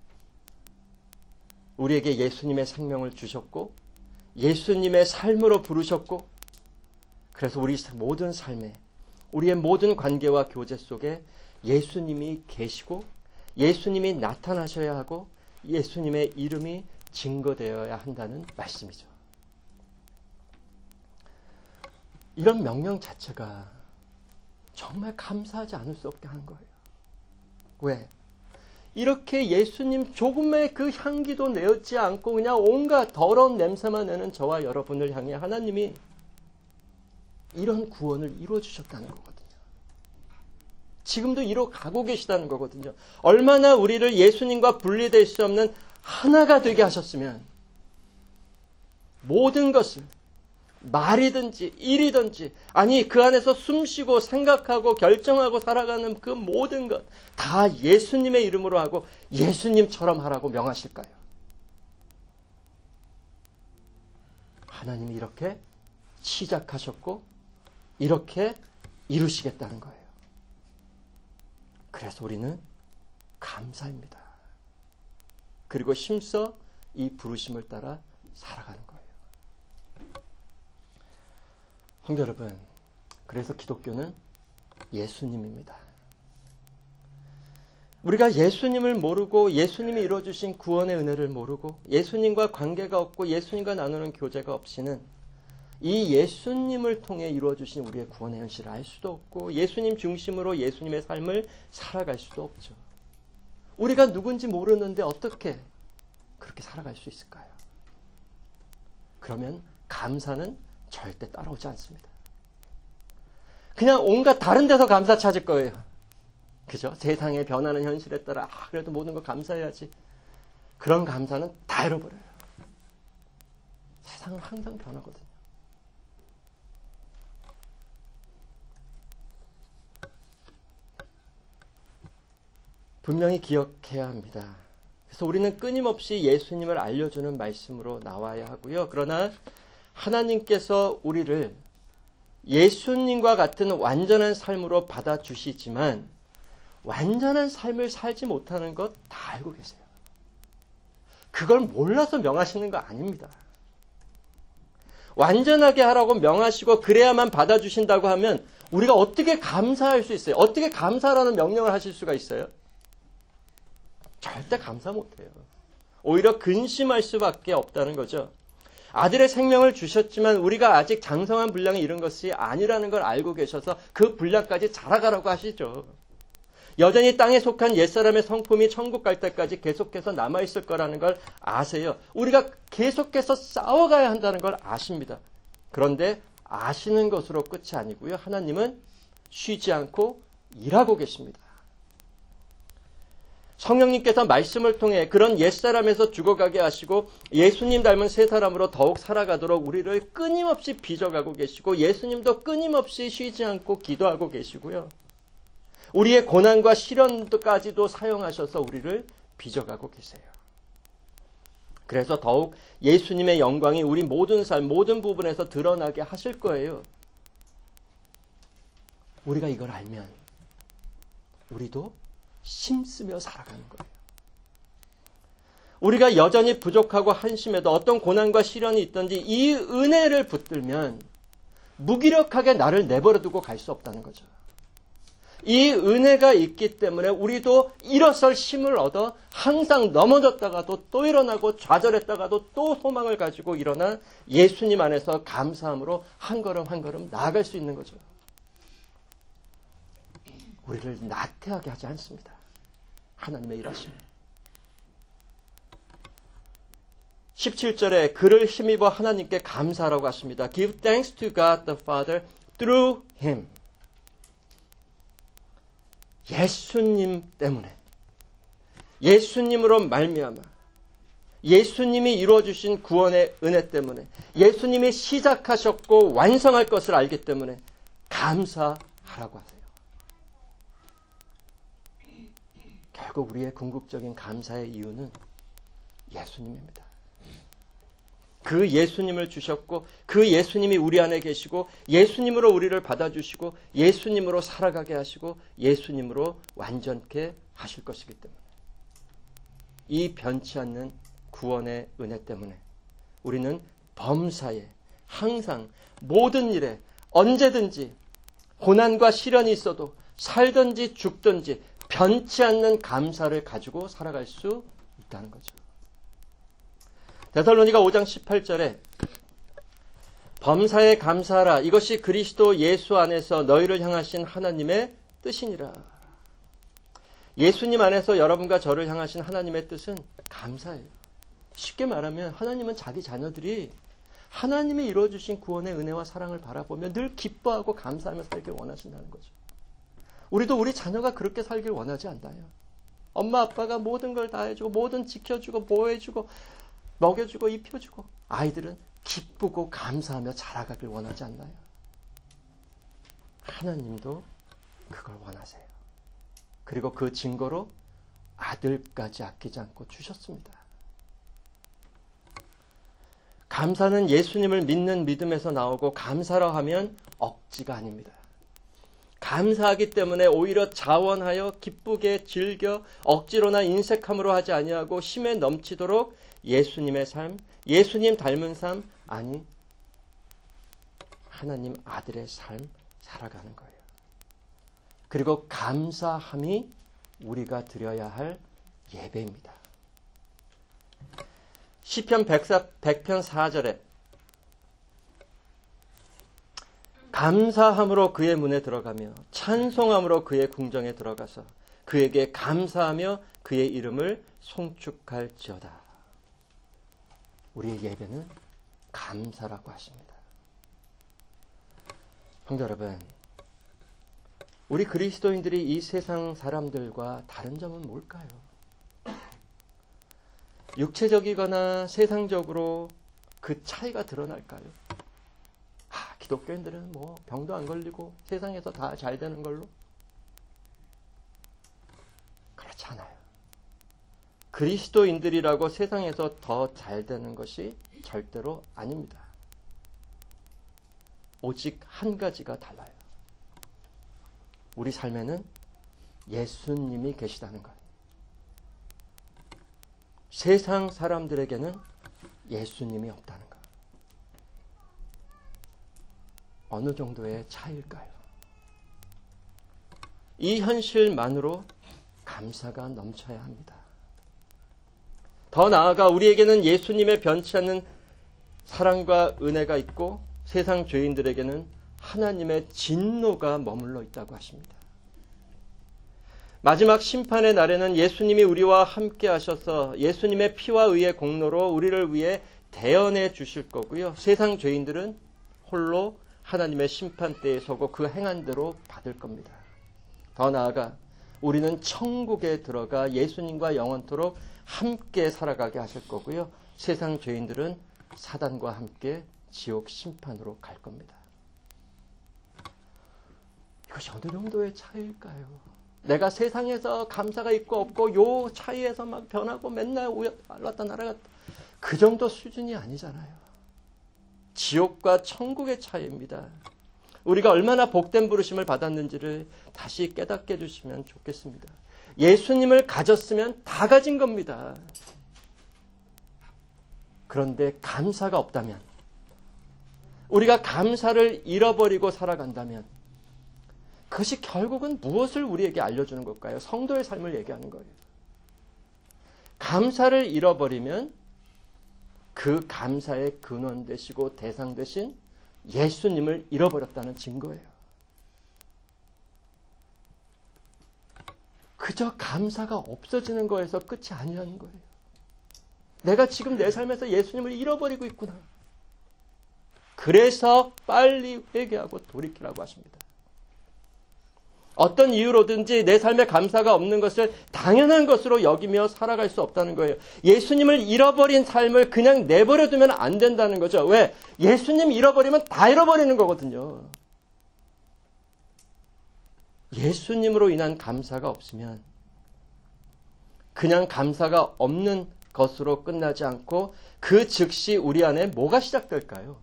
우리에게 예수님의 생명을 주셨고 예수님의 삶으로 부르셨고 그래서 우리 모든 삶에 우리의 모든 관계와 교제 속에 예수님이 계시고 예수님이 나타나셔야 하고 예수님의 이름이 증거되어야 한다는 말씀이죠. 이런 명령 자체가 정말 감사하지 않을 수 없게 하는 거예요. 왜? 이렇게 예수님 조금의 그 향기도 내었지 않고 그냥 온갖 더러운 냄새만 내는 저와 여러분을 향해 하나님이 이런 구원을 이루어 주셨다는 거거든요. 지금도 이루어 가고 계시다는 거거든요. 얼마나 우리를 예수님과 분리될 수 없는 하나가 되게 하셨으면 모든 것을 말이든지 일이든지 아니 그 안에서 숨쉬고 생각하고 결정하고 살아가는 그 모든 것 다 예수님의 이름으로 하고 예수님처럼 하라고 명하실까요? 하나님이 이렇게 시작하셨고 이렇게 이루시겠다는 거예요. 그래서 우리는 감사입니다. 그리고 힘써 이 부르심을 따라 살아가는 거예요. 성도 여러분, 그래서 기독교는 예수님입니다. 우리가 예수님을 모르고 예수님이 이루어주신 구원의 은혜를 모르고 예수님과 관계가 없고 예수님과 나누는 교제가 없이는 이 예수님을 통해 이루어주신 우리의 구원의 현실을 알 수도 없고 예수님 중심으로 예수님의 삶을 살아갈 수도 없죠. 우리가 누군지 모르는데 어떻게 그렇게 살아갈 수 있을까요? 그러면 감사는 절대 따라오지 않습니다. 그냥 온갖 다른 데서 감사 찾을 거예요. 그죠? 세상의 변하는 현실에 따라 아, 그래도 모든 거 감사해야지. 그런 감사는 다 잃어버려요. 세상은 항상 변하거든요. 분명히 기억해야 합니다. 그래서 우리는 끊임없이 예수님을 알려주는 말씀으로 나와야 하고요. 그러나 하나님께서 우리를 예수님과 같은 완전한 삶으로 받아주시지만 완전한 삶을 살지 못하는 것 다 알고 계세요. 그걸 몰라서 명하시는 거 아닙니다. 완전하게 하라고 명하시고 그래야만 받아주신다고 하면 우리가 어떻게 감사할 수 있어요? 어떻게 감사라는 명령을 하실 수가 있어요? 절대 감사 못해요. 오히려 근심할 수밖에 없다는 거죠. 아들의 생명을 주셨지만 우리가 아직 장성한 분량에 이른 것이 아니라는 걸 알고 계셔서 그 분량까지 자라가라고 하시죠. 여전히 땅에 속한 옛사람의 성품이 천국 갈 때까지 계속해서 남아있을 거라는 걸 아세요. 우리가 계속해서 싸워가야 한다는 걸 아십니다. 그런데 아시는 것으로 끝이 아니고요. 하나님은 쉬지 않고 일하고 계십니다. 성령님께서 말씀을 통해 그런 옛사람에서 죽어가게 하시고 예수님 닮은 새 사람으로 더욱 살아가도록 우리를 끊임없이 빚어가고 계시고 예수님도 끊임없이 쉬지 않고 기도하고 계시고요. 우리의 고난과 시련까지도 사용하셔서 우리를 빚어가고 계세요. 그래서 더욱 예수님의 영광이 우리 모든 삶, 모든 부분에서 드러나게 하실 거예요. 우리가 이걸 알면 우리도 힘쓰며 살아가는 거예요. 우리가 여전히 부족하고 한심해도 어떤 고난과 시련이 있든지 이 은혜를 붙들면 무기력하게 나를 내버려 두고 갈 수 없다는 거죠. 이 은혜가 있기 때문에 우리도 일어설 힘을 얻어 항상 넘어졌다가도 또 일어나고 좌절했다가도 또 소망을 가지고 일어나 예수님 안에서 감사함으로 한 걸음 한 걸음 나아갈 수 있는 거죠. 우리를 나태하게 하지 않습니다. 하나님의 일하심. 십칠 절에 그를 힘입어 하나님께 감사하라고 하십니다. Give thanks to God the Father through Him. 예수님 때문에, 예수님으로 말미암아, 예수님이 이루어주신 구원의 은혜 때문에, 예수님이 시작하셨고 완성할 것을 알기 때문에 감사하라고 하세요. 결국 우리의 궁극적인 감사의 이유는 예수님입니다. 그 예수님을 주셨고 그 예수님이 우리 안에 계시고 예수님으로 우리를 받아주시고 예수님으로 살아가게 하시고 예수님으로 완전케 하실 것이기 때문에 이 변치 않는 구원의 은혜 때문에 우리는 범사에 항상 모든 일에 언제든지 고난과 시련이 있어도 살든지 죽든지 변치 않는 감사를 가지고 살아갈 수 있다는 거죠. 데살로니가 오 장 십팔 절에 범사에 감사하라. 이것이 그리스도 예수 안에서 너희를 향하신 하나님의 뜻이니라. 예수님 안에서 여러분과 저를 향하신 하나님의 뜻은 감사예요. 쉽게 말하면 하나님은 자기 자녀들이 하나님이 이루어주신 구원의 은혜와 사랑을 바라보며 늘 기뻐하고 감사하며 살길 원하신다는 거죠. 우리도 우리 자녀가 그렇게 살길 원하지 않나요? 엄마 아빠가 모든 걸 다 해주고 뭐든 지켜주고 보호해주고 먹여주고 입혀주고 아이들은 기쁘고 감사하며 자라가길 원하지 않나요? 하나님도 그걸 원하세요. 그리고 그 증거로 아들까지 아끼지 않고 주셨습니다. 감사는 예수님을 믿는 믿음에서 나오고 감사라 하면 억지가 아닙니다. 감사하기 때문에 오히려 자원하여 기쁘게 즐겨 억지로나 인색함으로 하지 아니하고 힘에 넘치도록 예수님의 삶, 예수님 닮은 삶, 아니 하나님 아들의 삶 살아가는 거예요. 그리고 감사함이 우리가 드려야 할 예배입니다. 시편 백 편 사 절에 감사함으로 그의 문에 들어가며 찬송함으로 그의 궁정에 들어가서 그에게 감사하며 그의 이름을 송축할지어다. 우리의 예배는 감사라고 하십니다. 성도 여러분, 우리 그리스도인들이 이 세상 사람들과 다른 점은 뭘까요? 육체적이거나 세상적으로 그 차이가 드러날까요? 아, 기독교인들은 뭐 병도 안 걸리고 세상에서 다 잘 되는 걸로? 그렇지 않아요. 그리스도인들이라고 세상에서 더 잘 되는 것이 절대로 아닙니다. 오직 한 가지가 달라요. 우리 삶에는 예수님이 계시다는 것. 세상 사람들에게는 예수님이 없다는 것. 어느 정도의 차이일까요? 이 현실만으로 감사가 넘쳐야 합니다. 더 나아가 우리에게는 예수님의 변치 않는 사랑과 은혜가 있고 세상 죄인들에게는 하나님의 진노가 머물러 있다고 하십니다. 마지막 심판의 날에는 예수님이 우리와 함께 하셔서 예수님의 피와 의의 공로로 우리를 위해 대언해 주실 거고요. 세상 죄인들은 홀로 하나님의 심판대에 서고 그 행한 대로 받을 겁니다. 더 나아가 우리는 천국에 들어가 예수님과 영원토록 함께 살아가게 하실 거고요. 세상 죄인들은 사단과 함께 지옥 심판으로 갈 겁니다. 이것이 어느 정도의 차이일까요? 내가 세상에서 감사가 있고 없고 요 차이에서 막 변하고 맨날 올랐다 날아갔다 그 정도 수준이 아니잖아요. 지옥과 천국의 차이입니다. 우리가 얼마나 복된 부르심을 받았는지를 다시 깨닫게 해주시면 좋겠습니다. 예수님을 가졌으면 다 가진 겁니다. 그런데 감사가 없다면, 우리가 감사를 잃어버리고 살아간다면 그것이 결국은 무엇을 우리에게 알려주는 걸까요? 성도의 삶을 얘기하는 거예요. 감사를 잃어버리면 그 감사의 근원 되시고 대상 되신 예수님을 잃어버렸다는 증거예요. 그저 감사가 없어지는 거에서 끝이 아니라는 거예요. 내가 지금 내 삶에서 예수님을 잃어버리고 있구나. 그래서 빨리 회개하고 돌이키라고 하십니다. 어떤 이유로든지 내 삶에 감사가 없는 것을 당연한 것으로 여기며 살아갈 수 없다는 거예요. 예수님을 잃어버린 삶을 그냥 내버려 두면 안 된다는 거죠. 왜? 예수님 잃어버리면 다 잃어버리는 거거든요. 예수님으로 인한 감사가 없으면 그냥 감사가 없는 것으로 끝나지 않고 그 즉시 우리 안에 뭐가 시작될까요?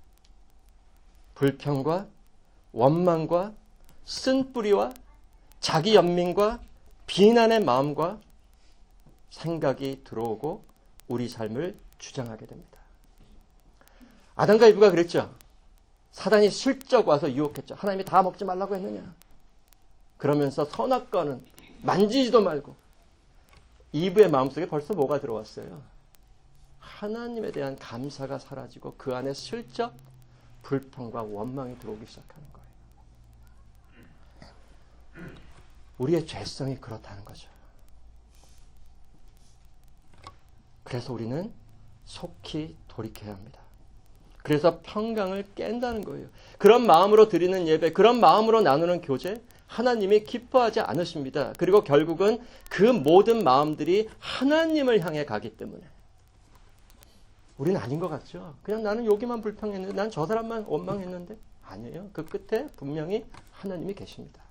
불평과 원망과 쓴뿌리와 자기 연민과 비난의 마음과 생각이 들어오고 우리 삶을 주장하게 됩니다. 아담과 이브가 그랬죠. 사단이 슬쩍 와서 유혹했죠. 하나님이 다 먹지 말라고 했느냐. 그러면서 선악과는 만지지도 말고. 이브의 마음속에 벌써 뭐가 들어왔어요? 하나님에 대한 감사가 사라지고 그 안에 슬쩍 불평과 원망이 들어오기 시작하는 거예요. 우리의 죄성이 그렇다는 거죠. 그래서 우리는 속히 돌이켜야 합니다. 그래서 평강을 깬다는 거예요. 그런 마음으로 드리는 예배, 그런 마음으로 나누는 교제, 하나님이 기뻐하지 않으십니다. 그리고 결국은 그 모든 마음들이 하나님을 향해 가기 때문에 우리는 아닌 것 같죠. 그냥 나는 여기만 불평했는데, 난 저 사람만 원망했는데 아니에요. 그 끝에 분명히 하나님이 계십니다.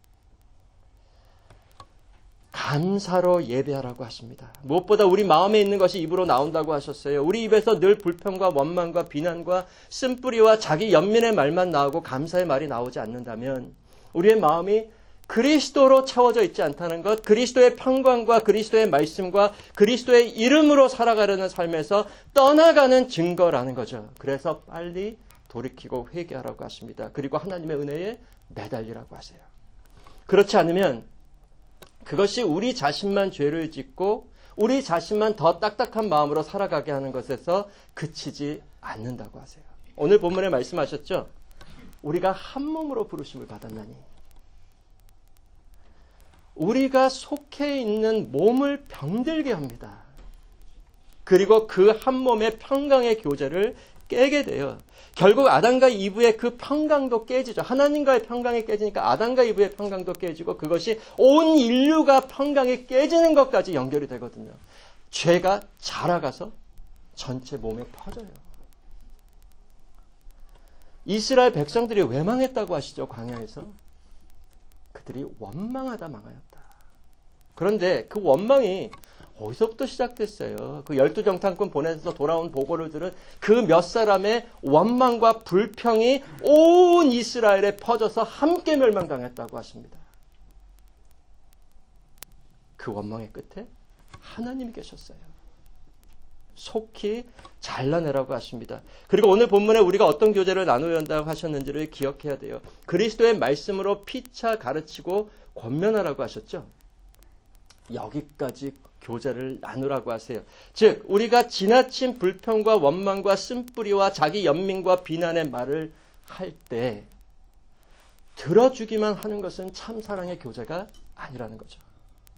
감사로 예배하라고 하십니다. 무엇보다 우리 마음에 있는 것이 입으로 나온다고 하셨어요. 우리 입에서 늘 불평과 원망과 비난과 쓴뿌리와 자기 연민의 말만 나오고 감사의 말이 나오지 않는다면 우리의 마음이 그리스도로 채워져 있지 않다는 것, 그리스도의 평강과 그리스도의 말씀과 그리스도의 이름으로 살아가려는 삶에서 떠나가는 증거라는 거죠. 그래서 빨리 돌이키고 회개하라고 하십니다. 그리고 하나님의 은혜에 매달리라고 하세요. 그렇지 않으면 그것이 우리 자신만 죄를 짓고 우리 자신만 더 딱딱한 마음으로 살아가게 하는 것에서 그치지 않는다고 하세요. 오늘 본문에 말씀하셨죠? 우리가 한 몸으로 부르심을 받았나니. 우리가 속해 있는 몸을 병들게 합니다. 그리고 그 한 몸의 평강의 교제를 깨게 돼요. 결국 아담과 이브의 그 평강도 깨지죠. 하나님과의 평강이 깨지니까 아담과 이브의 평강도 깨지고 그것이 온 인류가 평강이 깨지는 것까지 연결이 되거든요. 죄가 자라가서 전체 몸에 퍼져요. 이스라엘 백성들이 왜 망했다고 하시죠? 광야에서. 그들이 원망하다 망하였다. 그런데 그 원망이 어디서부터 시작됐어요? 그 열두 정탐꾼 보내서 돌아온 보고를 들은 그 몇 사람의 원망과 불평이 온 이스라엘에 퍼져서 함께 멸망당했다고 하십니다. 그 원망의 끝에 하나님이 계셨어요. 속히 잘라내라고 하십니다. 그리고 오늘 본문에 우리가 어떤 교제를 나누어야 한다고 하셨는지를 기억해야 돼요. 그리스도의 말씀으로 피차 가르치고 권면하라고 하셨죠. 여기까지 교제를 나누라고 하세요. 즉 우리가 지나친 불평과 원망과 쓴뿌리와 자기 연민과 비난의 말을 할 때 들어주기만 하는 것은 참 사랑의 교제가 아니라는 거죠.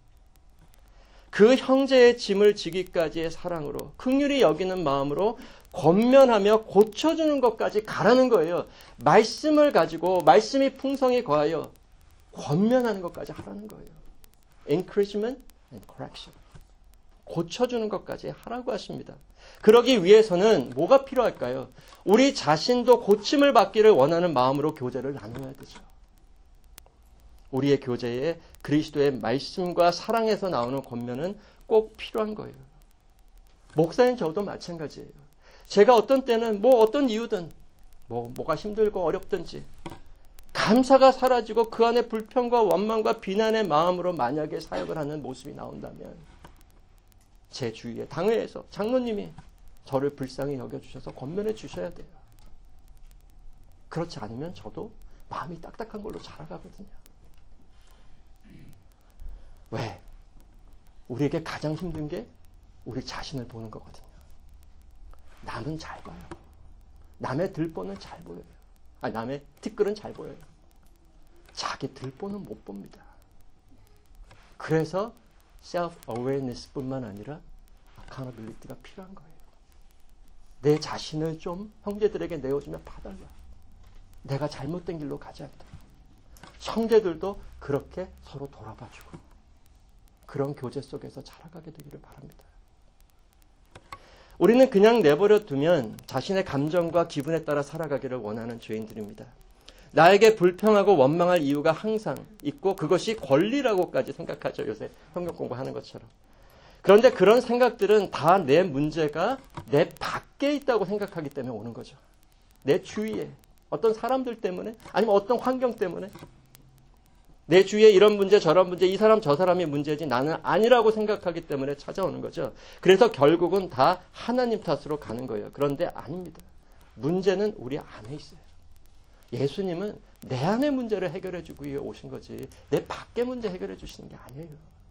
그 형제의 짐을 지기까지의 사랑으로 긍휼히 여기는 마음으로 권면하며 고쳐주는 것까지 가라는 거예요. 말씀을 가지고 말씀이 풍성히 거하여 권면하는 것까지 하라는 거예요. encouragement and correction. 고쳐주는 것까지 하라고 하십니다. 그러기 위해서는 뭐가 필요할까요? 우리 자신도 고침을 받기를 원하는 마음으로 교제를 나눠야 되죠. 우리의 교제에 그리스도의 말씀과 사랑에서 나오는 권면은 꼭 필요한 거예요. 목사님 저도 마찬가지예요. 제가 어떤 때는 뭐 어떤 이유든 뭐 뭐가 힘들고 어렵든지 감사가 사라지고 그 안에 불평과 원망과 비난의 마음으로 만약에 사역을 하는 모습이 나온다면 제 주위에 당회에서 장로님이 저를 불쌍히 여겨주셔서 권면해 주셔야 돼요. 그렇지 않으면 저도 마음이 딱딱한 걸로 자라가거든요. 왜? 우리에게 가장 힘든 게 우리 자신을 보는 거거든요. 남은 잘 봐요. 남의 들보는 잘 보여요. 아니, 남의 티끌은 잘 보여요. 자기 들보는 못 봅니다. 그래서 self-awareness 뿐만 아니라 accountability가 필요한 거예요. 내 자신을 좀 형제들에게 내어주면 봐달라. 내가 잘못된 길로 가지 않도록. 형제들도 그렇게 서로 돌아봐주고 그런 교제 속에서 자라가게 되기를 바랍니다. 우리는 그냥 내버려 두면 자신의 감정과 기분에 따라 살아가기를 원하는 죄인들입니다. 나에게 불평하고 원망할 이유가 항상 있고 그것이 권리라고까지 생각하죠. 요새 성경 공부하는 것처럼. 그런데 그런 생각들은 다 내 문제가 내 밖에 있다고 생각하기 때문에 오는 거죠. 내 주위에 어떤 사람들 때문에 아니면 어떤 환경 때문에 내 주위에 이런 문제 저런 문제 이 사람 저 사람이 문제지 나는 아니라고 생각하기 때문에 찾아오는 거죠. 그래서 결국은 다 하나님 탓으로 가는 거예요. 그런데 아닙니다. 문제는 우리 안에 있어요. 예수님은 내 안의 문제를 해결해 주기 위해 오신 거지 내 밖의 문제 해결해 주시는 게 아니에요.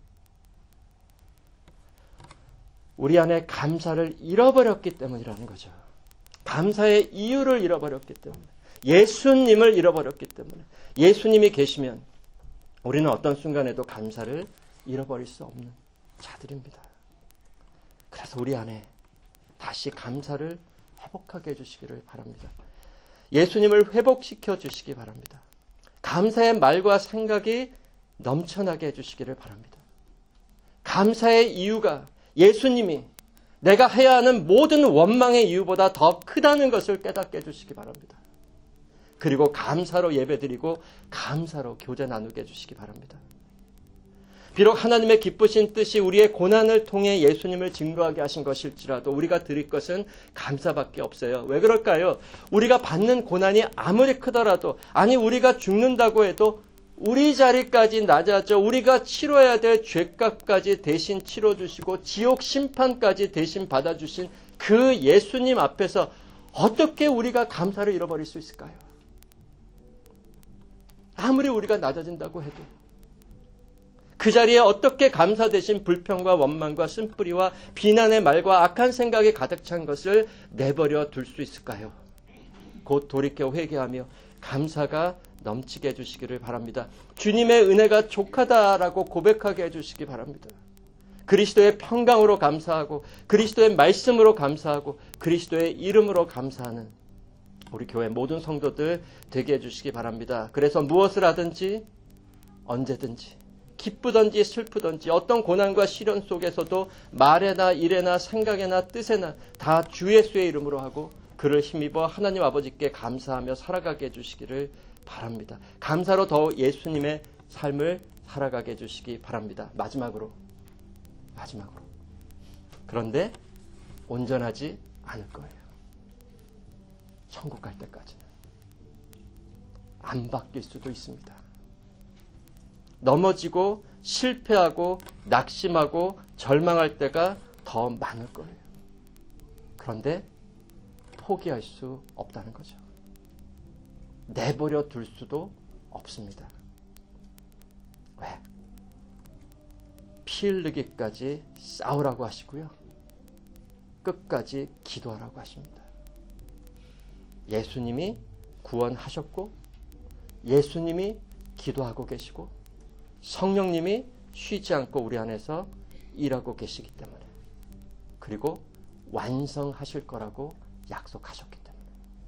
우리 안에 감사를 잃어버렸기 때문이라는 거죠. 감사의 이유를 잃어버렸기 때문에 예수님을 잃어버렸기 때문에 예수님이 계시면 우리는 어떤 순간에도 감사를 잃어버릴 수 없는 자들입니다. 그래서 우리 안에 다시 감사를 회복하게 해주시기를 바랍니다. 예수님을 회복시켜 주시기 바랍니다. 감사의 말과 생각이 넘쳐나게 해주시기를 바랍니다. 감사의 이유가 예수님이 내가 해야 하는 모든 원망의 이유보다 더 크다는 것을 깨닫게 해주시기 바랍니다. 그리고 감사로 예배드리고 감사로 교제 나누게 해주시기 바랍니다. 비록 하나님의 기쁘신 뜻이 우리의 고난을 통해 예수님을 증거하게 하신 것일지라도 우리가 드릴 것은 감사밖에 없어요. 왜 그럴까요? 우리가 받는 고난이 아무리 크더라도 아니 우리가 죽는다고 해도 우리 자리까지 낮아져 우리가 치러야 될 죄값까지 대신 치러주시고 지옥 심판까지 대신 받아주신 그 예수님 앞에서 어떻게 우리가 감사를 잃어버릴 수 있을까요? 아무리 우리가 낮아진다고 해도 그 자리에 어떻게 감사 대신 불평과 원망과 쓴뿌리와 비난의 말과 악한 생각이 가득 찬 것을 내버려 둘 수 있을까요? 곧 돌이켜 회개하며 감사가 넘치게 해주시기를 바랍니다. 주님의 은혜가 족하다라고 고백하게 해주시기 바랍니다. 그리스도의 평강으로 감사하고 그리스도의 말씀으로 감사하고 그리스도의 이름으로 감사하는 우리 교회 모든 성도들 되게 해주시기 바랍니다. 그래서 무엇을 하든지 언제든지 기쁘든지 슬프든지 어떤 고난과 시련 속에서도 말에나 일에나 생각에나 뜻에나 다 주 예수의 이름으로 하고 그를 힘입어 하나님 아버지께 감사하며 살아가게 해주시기를 바랍니다. 감사로 더욱 예수님의 삶을 살아가게 해주시기 바랍니다. 마지막으로 마지막으로 그런데 온전하지 않을 거예요. 천국 갈 때까지는 안 바뀔 수도 있습니다. 넘어지고 실패하고 낙심하고 절망할 때가 더 많을 거예요. 그런데 포기할 수 없다는 거죠. 내버려 둘 수도 없습니다. 왜? 피 흘리기까지 싸우라고 하시고요. 끝까지 기도하라고 하십니다. 예수님이 구원하셨고 예수님이 기도하고 계시고 성령님이 쉬지 않고 우리 안에서 일하고 계시기 때문에 그리고 완성하실 거라고 약속하셨기 때문에.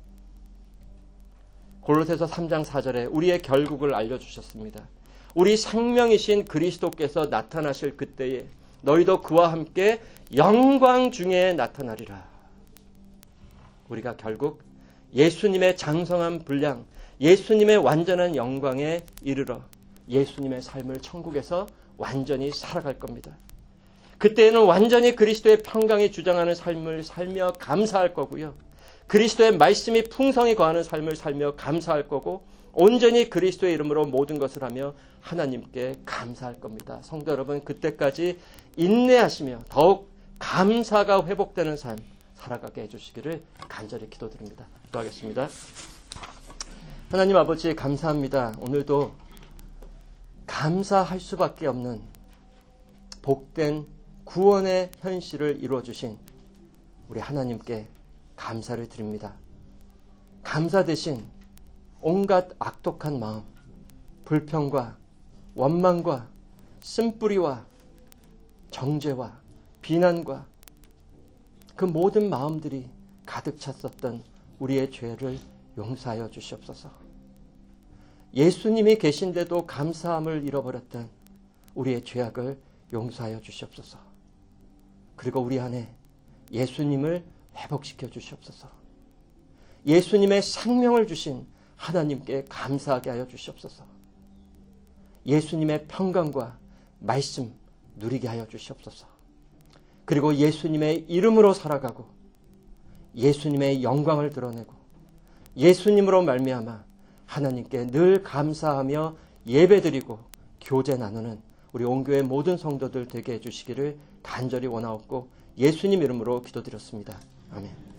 골로새서 삼 장 사 절에 우리의 결국을 알려주셨습니다. 우리 생명이신 그리스도께서 나타나실 그때에 너희도 그와 함께 영광 중에 나타나리라. 우리가 결국 예수님의 장성한 분량, 예수님의 완전한 영광에 이르러 예수님의 삶을 천국에서 완전히 살아갈 겁니다. 그때에는 완전히 그리스도의 평강이 주장하는 삶을 살며 감사할 거고요. 그리스도의 말씀이 풍성히 거하는 삶을 살며 감사할 거고 온전히 그리스도의 이름으로 모든 것을 하며 하나님께 감사할 겁니다. 성도 여러분, 그때까지 인내하시며 더욱 감사가 회복되는 삶 살아가게 해주시기를 간절히 기도드립니다. 기도하겠습니다. 하나님 아버지 감사합니다. 오늘도 감사할 수밖에 없는 복된 구원의 현실을 이루어주신 우리 하나님께 감사를 드립니다. 감사 대신 온갖 악독한 마음, 불평과 원망과 쓴뿌리와 정죄와 비난과 그 모든 마음들이 가득 찼었던 우리의 죄를 용서하여 주시옵소서. 예수님이 계신데도 감사함을 잃어버렸던 우리의 죄악을 용서하여 주시옵소서. 그리고 우리 안에 예수님을 회복시켜 주시옵소서. 예수님의 생명을 주신 하나님께 감사하게 하여 주시옵소서. 예수님의 평강과 말씀 누리게 하여 주시옵소서. 그리고 예수님의 이름으로 살아가고 예수님의 영광을 드러내고 예수님으로 말미암아 하나님께 늘 감사하며 예배드리고 교제 나누는 우리 온교회 모든 성도들 되게 해주시기를 간절히 원하옵고 예수님 이름으로 기도드렸습니다. 아멘.